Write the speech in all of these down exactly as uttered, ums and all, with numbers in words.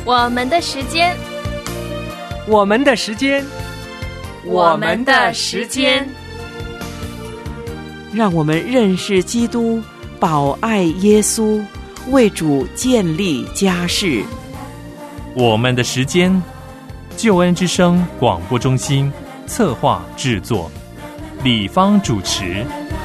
我们的时间， 我们的时间， 我们的时间， 让我们认识基督，保爱耶稣，为主建立家室。 我们的时间，救恩之声广播中心策划制作，李芳主持。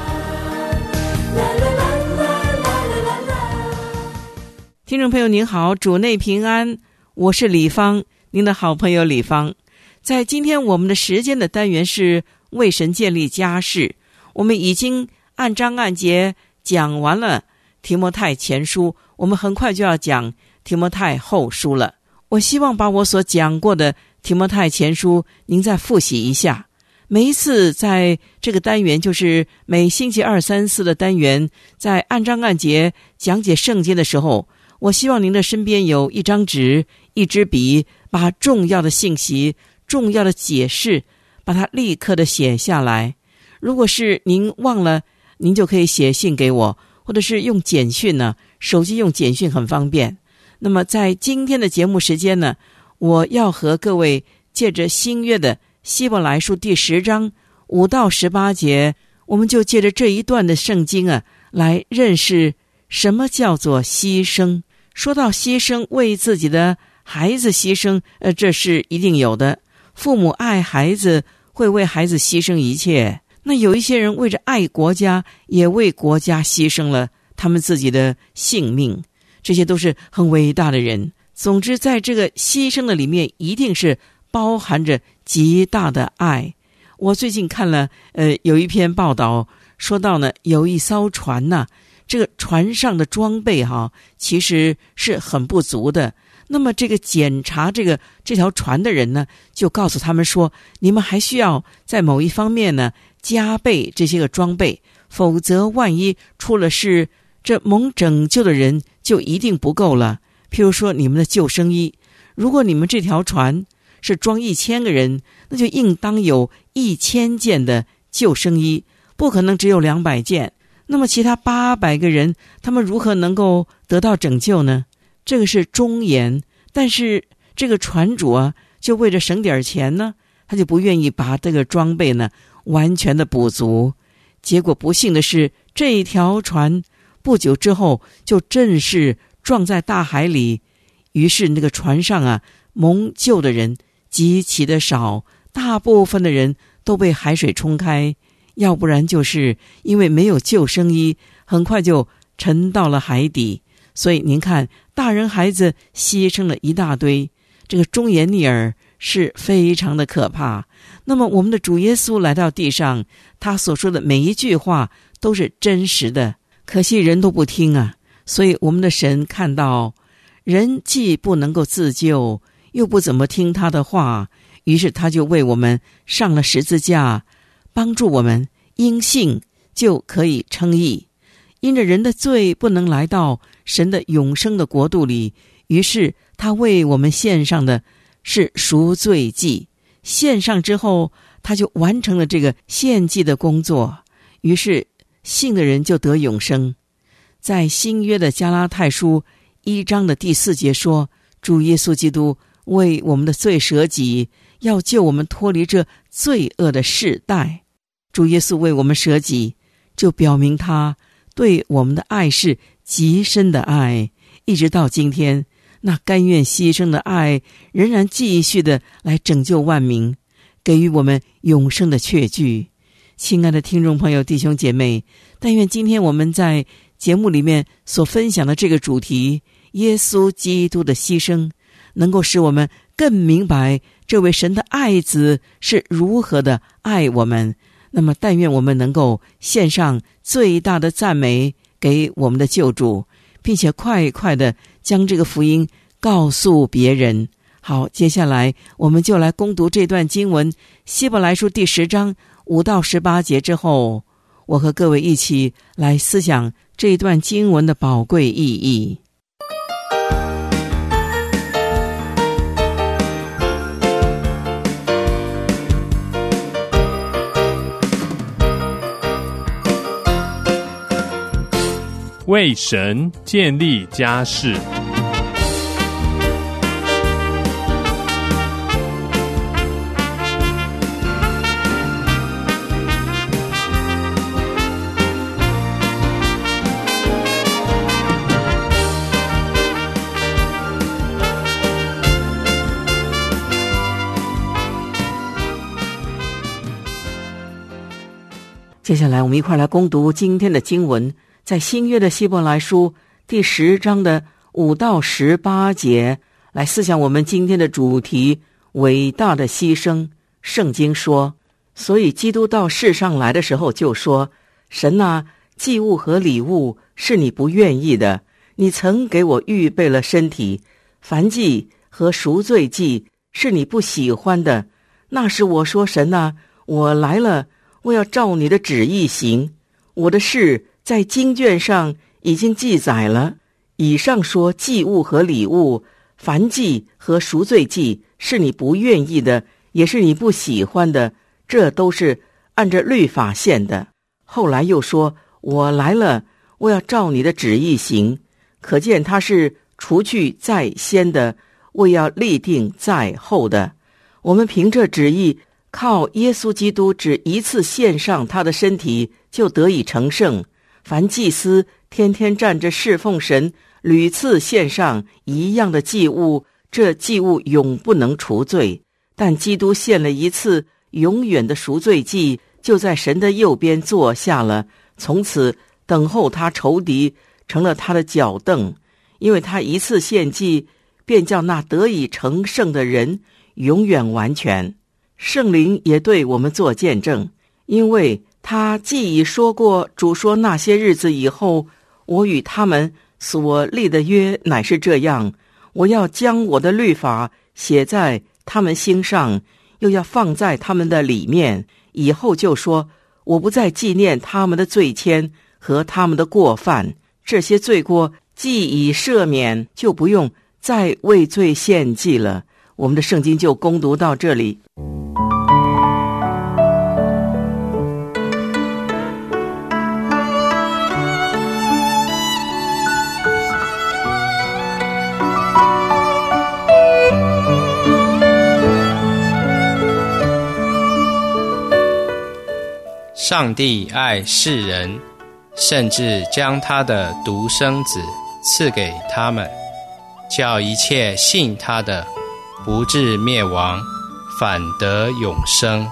听众朋友您好，主内平安，我是李芳，您的好朋友李芳。在今天我们的时间的单元是为神建立家室，我们已经按章按节讲完了提摩太前书，我们很快就要讲提摩太后书了。我希望把我所讲过的提摩太前书您再复习一下。每一次在这个单元，就是每星期二三四的单元，在按章按节讲解圣经的时候，我希望您的身边有一张纸一支笔，把重要的信息重要的解释把它立刻的写下来。如果是您忘了，您就可以写信给我，或者是用简讯呢，手机用简讯很方便。那么在今天的节目时间呢，我要和各位借着新约的希伯来书第十章五到十八节，我们就借着这一段的圣经啊，来认识什么叫做牺牲。说到牺牲，为自己的孩子牺牲，呃，这是一定有的。父母爱孩子，会为孩子牺牲一切。那有一些人为着爱国家，也为国家牺牲了他们自己的性命，这些都是很伟大的人。总之，在这个牺牲的里面，一定是包含着极大的爱。我最近看了，呃，有一篇报道说到呢，有一艘船呐、啊。这个船上的装备哈、啊，其实是很不足的。那么这个检查这个这条船的人呢，就告诉他们说，你们还需要在某一方面呢加倍这些个装备，否则万一出了事，这蒙拯救的人就一定不够了。譬如说你们的救生衣，如果你们这条船是装一千个人，那就应当有一千件的救生衣，不可能只有两百件。那么其他八百个人，他们如何能够得到拯救呢？这个是忠言，但是这个船主啊，就为了省点钱呢，他就不愿意把这个装备呢完全的补足。结果不幸的是，这一条船不久之后就正式撞在大海里，于是那个船上啊，蒙救的人极其的少，大部分的人都被海水冲开。要不然就是因为没有救生衣，很快就沉到了海底。所以您看，大人孩子牺牲了一大堆，这个忠言逆耳是非常的可怕。那么我们的主耶稣来到地上，他所说的每一句话都是真实的，可惜人都不听啊。所以我们的神看到人既不能够自救，又不怎么听他的话，于是他就为我们上了十字架，帮助我们因信就可以称义。因着人的罪不能来到神的永生的国度里，于是他为我们献上的是赎罪祭。献上之后，他就完成了这个献祭的工作，于是信的人就得永生。在新约的加拉太书一章的第四节说，主耶稣基督为我们的罪舍己，要救我们脱离这罪恶的世代。主耶稣为我们舍己，就表明他对我们的爱是极深的爱，一直到今天，那甘愿牺牲的爱仍然继续的来拯救万民，给予我们永生的确据。亲爱的听众朋友弟兄姐妹，但愿今天我们在节目里面所分享的这个主题，耶稣基督的牺牲，能够使我们更明白这位神的爱子是如何的爱我们。那么但愿我们能够献上最大的赞美给我们的救主，并且快快的将这个福音告诉别人。好，接下来我们就来攻读这段经文，希伯来书第十章五到十八节之后，我和各位一起来思想这一段经文的宝贵意义。 为神建立家室。 接下来我们一块来攻读今天的经文，在新约的希伯来书第十章的五到十八节，来思想我们今天的主题，伟大的牺牲。圣经说，所以基督到世上来的时候就说，神啊，祭物和礼物是你不愿意的，你曾给我预备了身体，燔祭和赎罪祭是你不喜欢的。那时我说，神啊，我来了，我要照你的旨意行。我的事在经卷上已经记载了。以上说祭物和礼物，燔祭和赎罪祭是你不愿意的，也是你不喜欢的，这都是按着律法献的。后来又说，我来了，我要照你的旨意行。可见他是除去在先的，为要立定在后的。我们凭着旨意，靠耶稣基督只一次献上他的身体，就得以成圣。凡祭司天天站着侍奉神，屡次献上一样的祭物，这祭物永不能除罪。但基督献了一次永远的赎罪祭，就在神的右边坐下了，从此等候他仇敌，成了他的脚凳。因为他一次献祭，便叫那得以成圣的人永远完全。圣灵也对我们做见证，因为他既已说过，主说那些日子以后，我与他们所立的约乃是这样，我要将我的律法写在他们心上，又要放在他们的里面。以后就说，我不再纪念他们的罪愆和他们的过犯，这些罪过既已赦免，就不用再为罪献祭了。我们的圣经就攻读到这里。 上帝爱世人，甚至将他的独生子赐给他们，叫一切信他的不至灭亡，反得永生。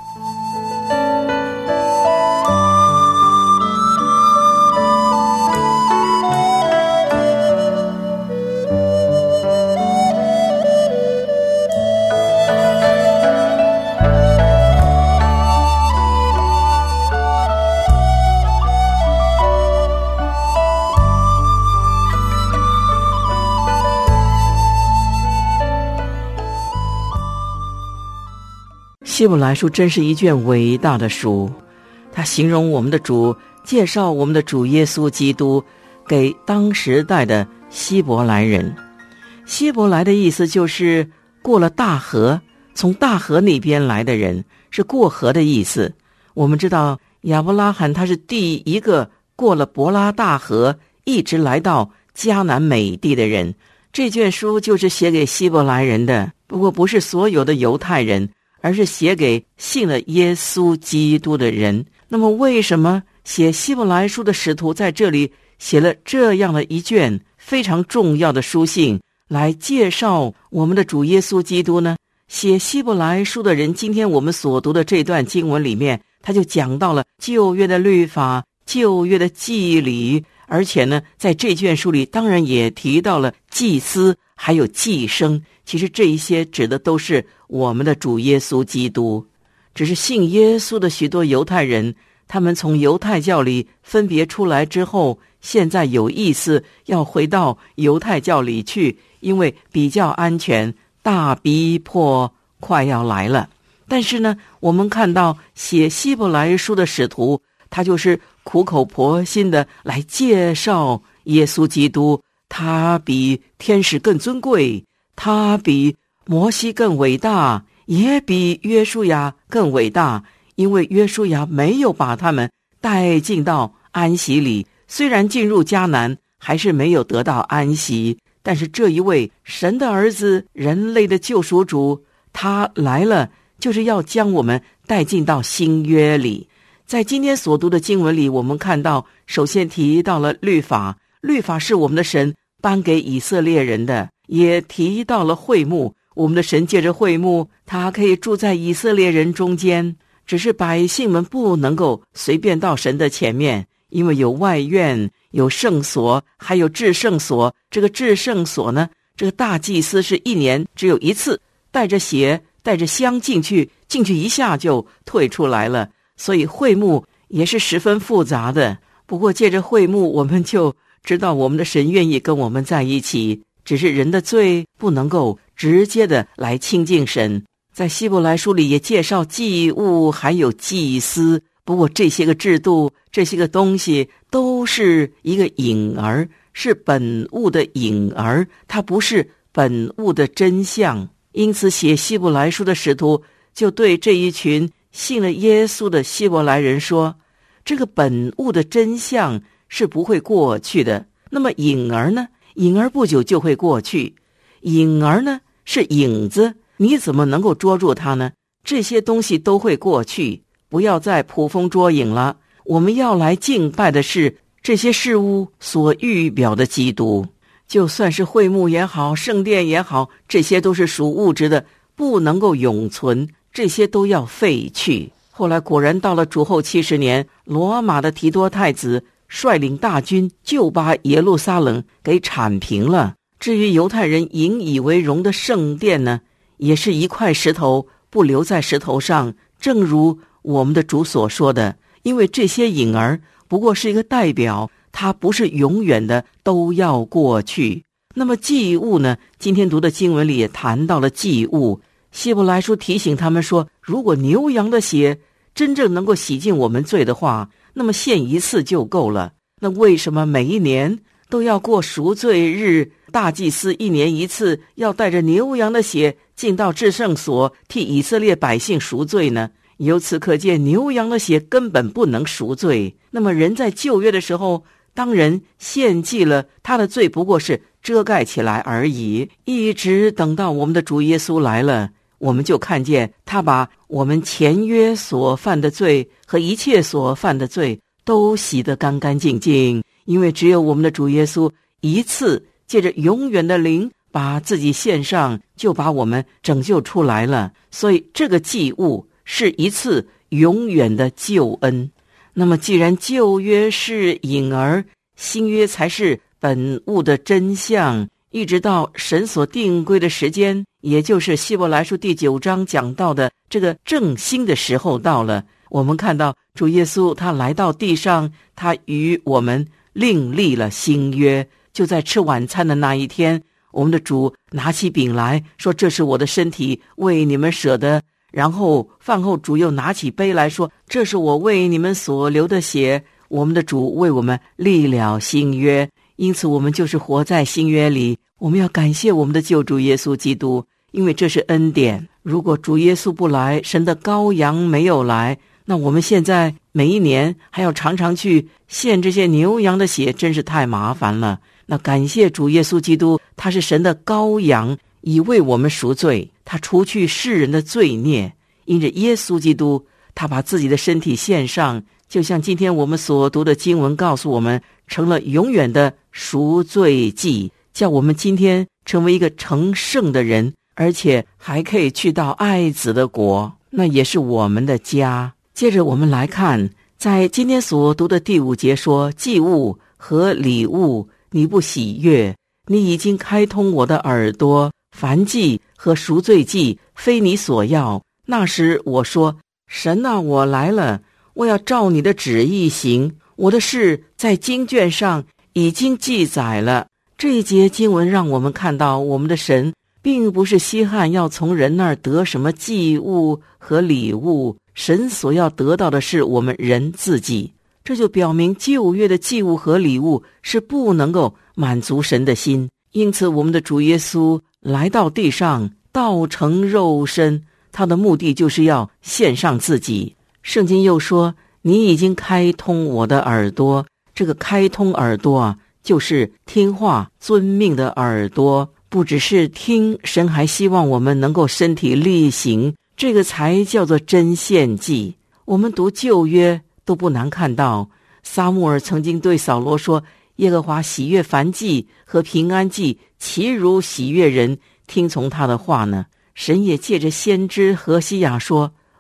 希伯来书真是一卷伟大的书，它形容我们的主，介绍我们的主耶稣基督给当时代的希伯来人。希伯来的意思就是过了大河，从大河那边来的人，是过河的意思。我们知道亚伯拉罕他是第一个过了伯拉大河一直来到迦南美地的人。这卷书就是写给希伯来人的，不过不是所有的犹太人，而是写给信了耶稣基督的人。那么为什么写希伯来书的使徒在这里写了这样的一卷非常重要的书信，来介绍我们的主耶稣基督呢？写希伯来书的人，今天我们所读的这段经文里面，他就讲到了旧约的律法，旧约的祭礼，而且呢，在这卷书里当然也提到了祭司还有祭牲。其实这一些指的都是我们的主耶稣基督。只是信耶稣的许多犹太人，他们从犹太教里分别出来之后，现在有意思要回到犹太教里去，因为比较安全，大逼迫快要来了。但是呢，我们看到写希伯来书的使徒，他就是苦口婆心的来介绍耶稣基督，他比天使更尊贵，他比摩西更伟大，也比约书亚更伟大，因为约书亚没有把他们带进到安息里，虽然进入迦南，还是没有得到安息。但是这一位神的儿子，人类的救赎主，他来了，就是要将我们带进到新约里。在今天所读的经文里，我们看到首先提到了律法，律法是我们的神颁给以色列人的，也提到了会幕，我们的神借着会幕，他可以住在以色列人中间。 只是百姓们不能够随便到神的前面，因为有外院，有圣所，还有至圣所。这个至圣所呢，这个大祭司是一年只有一次，带着血带着香进去，进去一下就退出来了。所以会幕也是十分复杂的。不过借着会幕，我们就知道我们的神愿意跟我们在一起，只是人的罪不能够直接的来亲近神。在希伯来书里也介绍祭物还有祭司，不过这些个制度，这些个东西都是一个影儿，是本物的影儿，它不是本物的真相。因此写希伯来书的使徒就对这一群信了耶稣的希伯来人说，这个本物的真相是不会过去的。那么影儿呢？影儿不久就会过去。影儿呢是影子，你怎么能够捉住它呢？这些东西都会过去，不要再捕风捉影了。我们要来敬拜的是这些事物所预表的基督。就算是会幕也好，圣殿也好，这些都是属物质的，不能够永存，这些都要废去。后来果然到了主后七十年，罗马的提多太子率领大军就把耶路撒冷给铲平了。至于犹太人引以为荣的圣殿呢，也是一块石头不留在石头上，正如我们的主所说的，因为这些影儿不过是一个代表，它不是永远的，都要过去。那么祭物呢，今天读的经文里也谈到了祭物。希伯来书提醒他们说，如果牛羊的血真正能够洗净我们罪的话，那么献一次就够了。那为什么每一年都要过赎罪日？大祭司一年一次要带着牛羊的血进到至圣所，替以色列百姓赎罪呢？由此可见，牛羊的血根本不能赎罪。那么人在旧约的时候，当人献祭了，他的罪不过是遮盖起来而已。一直等到我们的主耶稣来了，我们就看见他把我们前约所犯的罪和一切所犯的罪都洗得干干净净。因为只有我们的主耶稣一次借着永远的灵把自己献上，就把我们拯救出来了。所以这个祭物是一次永远的救恩。那么既然旧约是影儿，新约才是本物的真相，一直到神所定规的时间，也就是希伯来书第九章讲到的这个正兴的时候到了。我们看到主耶稣他来到地上，他与我们另立了新约。就在吃晚餐的那一天，我们的主拿起饼来说，这是我的身体，为你们舍的。然后饭后主又拿起杯来说，这是我为你们所流的血。我们的主为我们立了新约，因此我们就是活在新约里。我们要感谢我们的救主耶稣基督，因为这是恩典。如果主耶稣不来，神的羔羊没有来，那我们现在每一年还要常常去献这些牛羊的血，真是太麻烦了。那感谢主耶稣基督，他是神的羔羊，已为我们赎罪，他除去世人的罪孽。因着耶稣基督，他把自己的身体献上，就像今天我们所读的经文告诉我们，成了永远的赎罪祭，叫我们今天成为一个成圣的人，而且还可以去到爱子的国，那也是我们的家。接着我们来看，在今天所读的第五节说，祭物和礼物你不喜悦，你已经开通我的耳朵，燔祭和赎罪祭非你所要。那时我说，神啊，我来了，我要照你的旨意行，我的事在经卷上已经记载了。这一节经文让我们看到，我们的神并不是稀罕要从人那儿得什么祭物和礼物，神所要得到的是我们人自己。这就表明旧约的祭物和礼物是不能够满足神的心。因此我们的主耶稣来到地上，道成肉身，他的目的就是要献上自己。圣经又说，你已经开通我的耳朵。这个开通耳朵啊，就是听话遵命的耳朵。不只是听，神还希望我们能够身体力行，这个才叫做真献祭。我们读旧约都不难看到，撒母耳曾经对扫罗说，耶和华喜悦燔祭和平安祭，岂如喜悦人听从他的话呢？神也借着先知何西亚说，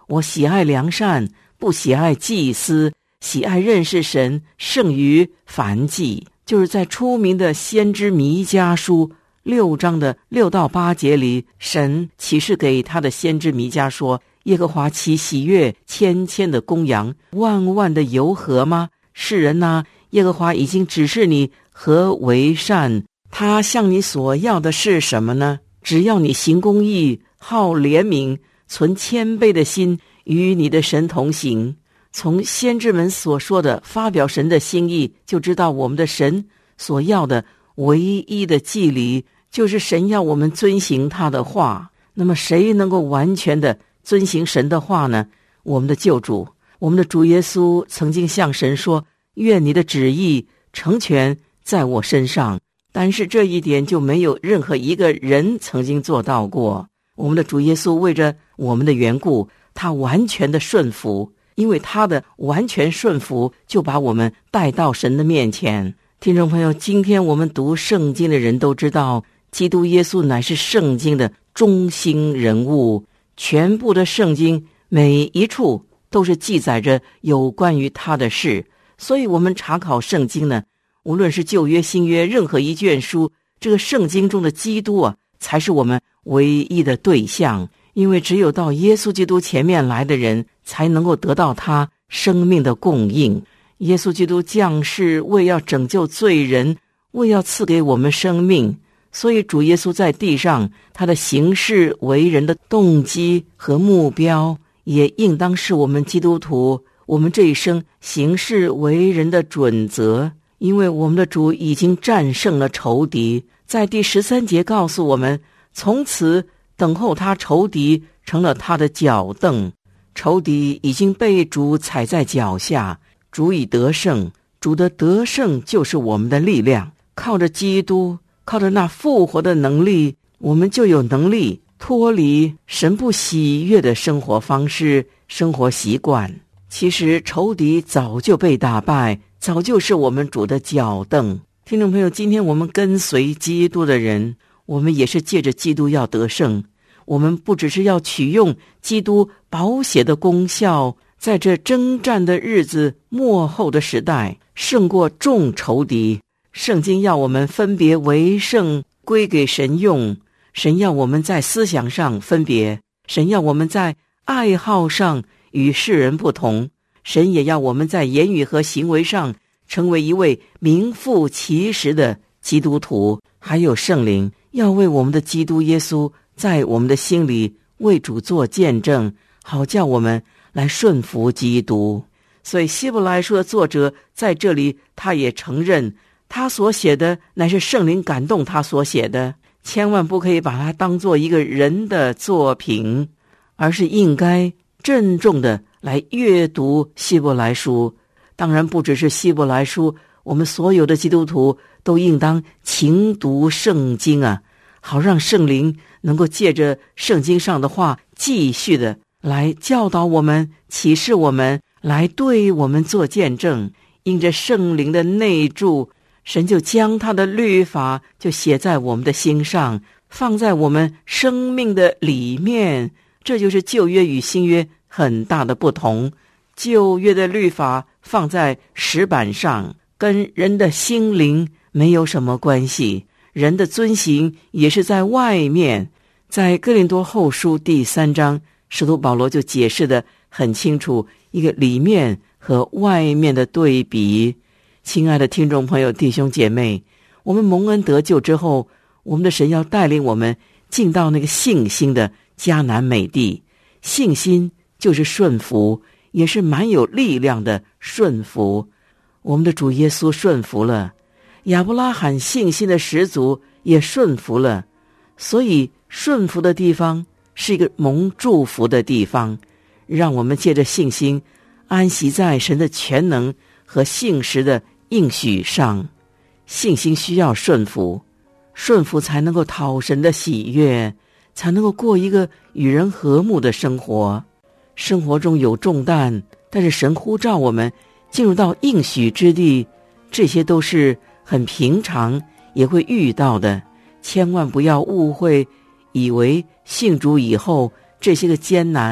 我喜爱良善，不喜爱祭司，喜爱认识神胜于燔祭。就是在出名的先知弥迦书六章的六到八节里，神启示给他的先知弥迦说，耶和华岂喜悦千千的公羊，万万的油河吗？世人啊，耶和华已经指示你何为善，他向你所要的是什么呢？只要你行公义，好怜悯，存谦卑的心，与你的神同行。从先知们所说的发表神的心意，就知道我们的神所要的唯一的祭礼，就是神要我们遵行他的话。那么谁能够完全的遵行神的话呢？我们的救主，我们的主耶稣曾经向神说，愿你的旨意成全在我身上。但是这一点就没有任何一个人曾经做到过。我们的主耶稣为着我们的缘故，他完全的顺服，因为他的完全顺服就把我们带到神的面前。听众朋友，今天我们读圣经的人都知道，基督耶稣乃是圣经的中心人物，全部的圣经每一处都是记载着有关于他的事。所以我们查考圣经呢，无论是旧约新约任何一卷书，这个圣经中的基督啊，才是我们唯一的对象。因为只有到耶稣基督前面来的人，才能够得到他生命的供应。耶稣基督降世为要拯救罪人，为要赐给我们生命，所以主耶稣在地上，他的行事为人的动机和目标，也应当是我们基督徒我们这一生行事为人的准则。因为我们的主已经战胜了仇敌，在第十三节告诉我们，从此等候他仇敌成了他的脚凳，仇敌已经被主踩在脚下，主已得胜，主的得胜就是我们的力量。靠着基督，靠着那复活的能力，我们就有能力脱离神不喜悦的生活方式、生活习惯。其实仇敌早就被打败，早就是我们主的脚凳。听众朋友，今天我们跟随基督的人，我们也是借着基督要得胜。我们不只是要取用基督宝血的功效，在这征战的日子末后的时代，胜过众仇敌。圣经要我们分别为圣，归给神用。神要我们在思想上分别，神要我们在爱好上与世人不同，神也要我们在言语和行为上成为一位名副其实的基督徒。还有圣灵要为我们的基督耶稣在我们的心里为主做见证，好叫我们来顺服基督。所以希伯来书的作者在这里他也承认，他所写的乃是圣灵感动他所写的，千万不可以把它当作一个人的作品，而是应该郑重的来阅读希伯来书。当然不只是希伯来书，我们所有的基督徒都应当勤读圣经啊，好让圣灵能够借着圣经上的话继续的来教导我们，启示我们，来对我们做见证。因着圣灵的内住，神就将他的律法就写在我们的心上，放在我们生命的里面。这就是旧约与新约很大的不同。旧约的律法放在石板上，跟人的心灵没有什么关系，人的遵行也是在外面。在哥林多后书第三章，使徒保罗就解释得很清楚，一个里面和外面的对比。亲爱的听众朋友、弟兄姐妹，我们蒙恩得救之后，我们的神要带领我们进到那个信心的迦南美地。信心就是顺服，也是蛮有力量的顺服。我们的主耶稣顺服了，亚伯拉罕信心的始祖也顺服了，所以顺服的地方是一个蒙祝福的地方。让我们借着信心安息在神的全能和信实的应许上。信心需要顺服，顺服才能够讨神的喜悦，才能够过一个与人和睦的生活。生活中有重担，但是神呼召我们进入到应许之地，这些都是很平常也会遇到的。千万不要误会，以为信主以后这些个艰难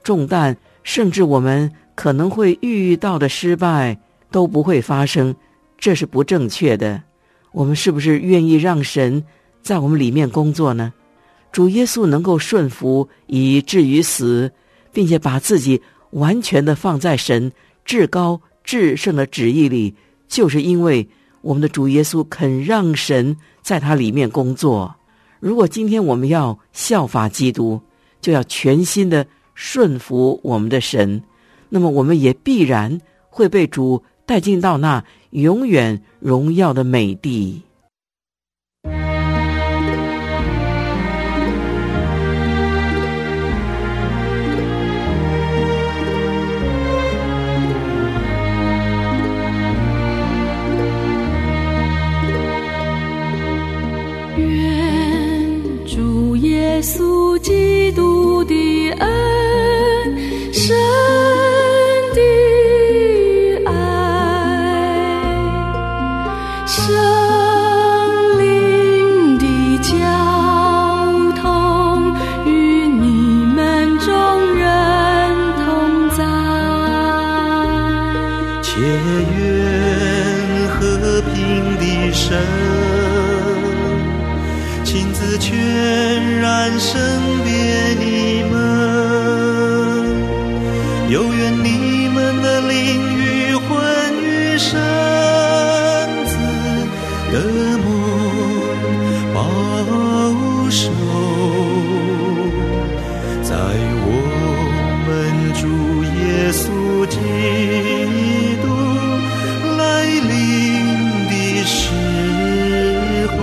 重担，甚至我们可能会遇到的失败都不会发生，这是不正确的。我们是不是愿意让神在我们里面工作呢？主耶稣能够顺服以至于死，并且把自己完全的放在神至高至圣的旨意里，就是因为我们的主耶稣肯让神在他里面工作。如果今天我们要效法基督，就要全心的顺服我们的神，那么我们也必然会被主带进到那永远荣耀的美地。 耶稣基督的恩，神的爱，圣灵的交通，与你们众人同在。 且愿和平的神亲自全然圣别你们，有愿你们的灵与魂与身子得蒙保守，在我们主耶稣基督来临的时候，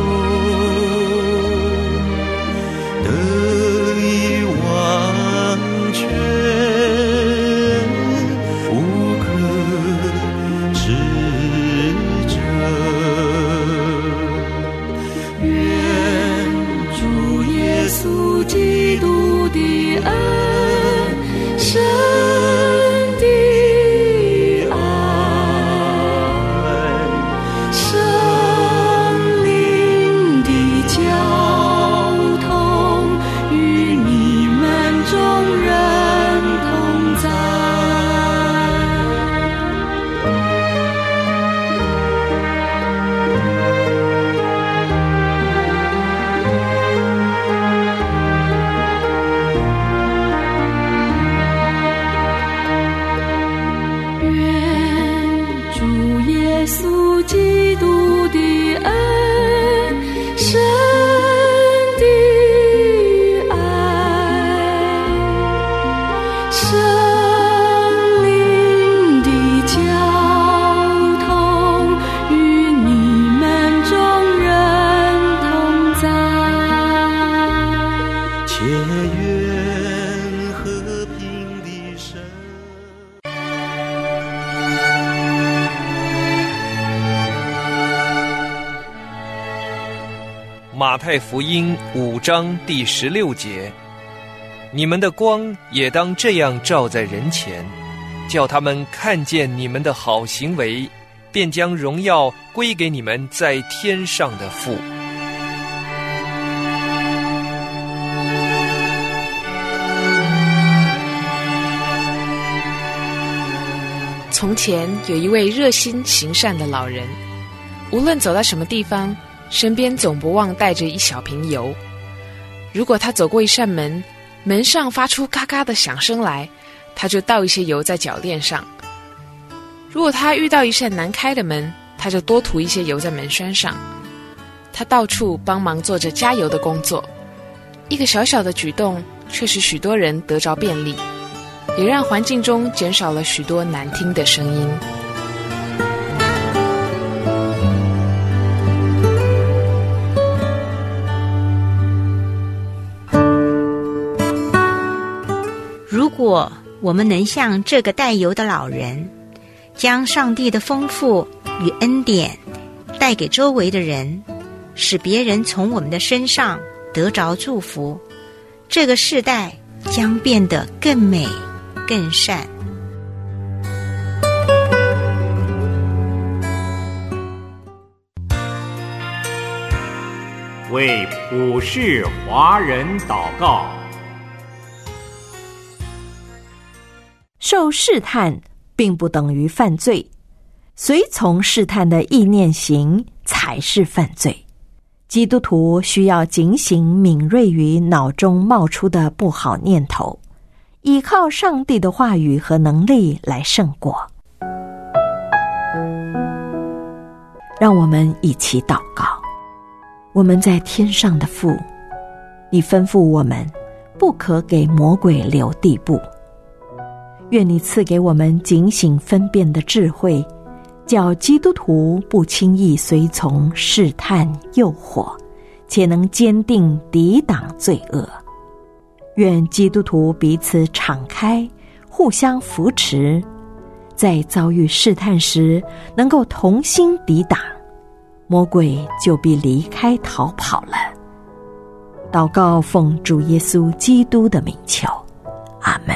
马太福音五章第十六节，你们的光也当这样照在人前，叫他们看见你们的好行为，便将荣耀归给你们在天上的父。 从前有一位热心行善的老人，无论走到什么地方，身边总不忘带着一小瓶油。如果他走过一扇门，门上发出嘎嘎的响声来，他就倒一些油在脚垫上。如果他遇到一扇难开的门，他就多涂一些油在门栓上。他到处帮忙做着加油的工作，一个小小的举动却使许多人得着便利，也让环境中减少了许多难听的声音。 如果我们能像这个带油的老人，将上帝的丰富与恩典带给周围的人，使别人从我们的身上得着祝福，这个世代将变得更美更善。 为普世华人祷告。 受试探并不等于犯罪，随从试探的意念行才是犯罪。基督徒需要警醒敏锐于脑中冒出的不好念头，依靠上帝的话语和能力来胜过。让我们一起祷告。我们在天上的父，你吩咐我们不可给魔鬼留地步。愿你赐给我们警醒分辨的智慧，叫基督徒不轻易随从试探诱惑，且能坚定抵挡罪恶。愿基督徒彼此敞开，互相扶持，在遭遇试探时能够同心抵挡，魔鬼就必离开逃跑了。祷告奉主耶稣基督的名求，阿们。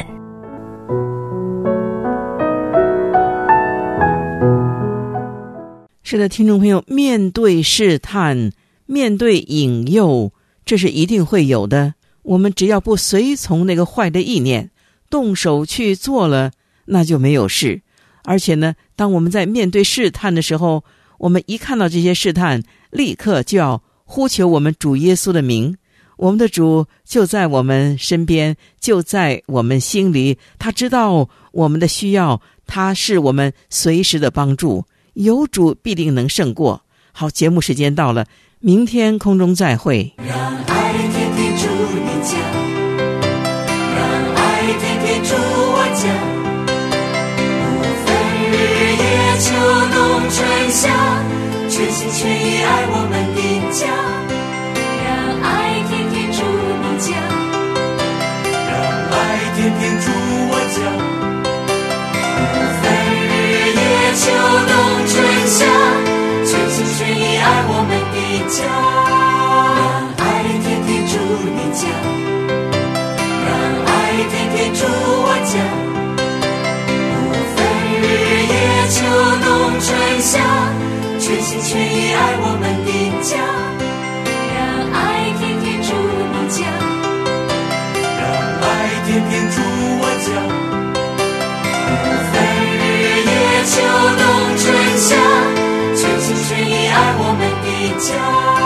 是的，听众朋友，面对试探，面对引诱，这是一定会有的。我们只要不随从那个坏的意念，动手去做了，那就没有事。而且呢，当我们在面对试探的时候，我们一看到这些试探，立刻就要呼求我们主耶稣的名。我们的主就在我们身边，就在我们心里，他知道我们的需要，他是我们随时的帮助。有主必定能胜过。好，节目时间到了，明天空中再会。 让爱天天住你家，让爱天天住我家，不分日夜秋冬春夏，全心全意爱我们的家。让爱天天住你家，让爱天天住我家，不分日夜秋冬春夏，全心全意爱我们的家。让爱天天住你家，让爱天天住我家，不分日夜秋冬春夏，全心全意爱我们的家。让爱天天住你家，让爱天天住我家，不分日夜秋冬春夏，全心全意爱我们的家。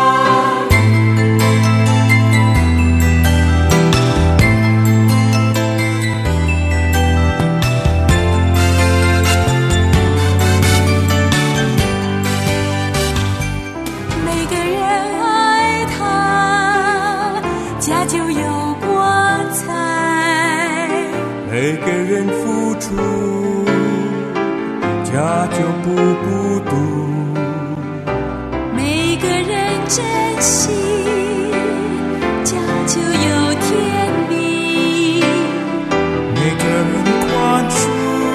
每个人爱他，家就有光彩； 每个人付出，家就不孤独。 每个人珍惜，家就有天命； 每个人宽恕，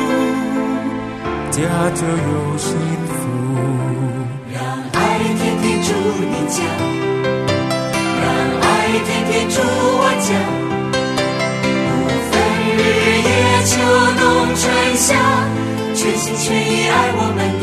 家就有幸福。 让爱天天住你家，让爱天天住我家，不分日夜秋冬春夏，全心全意爱我们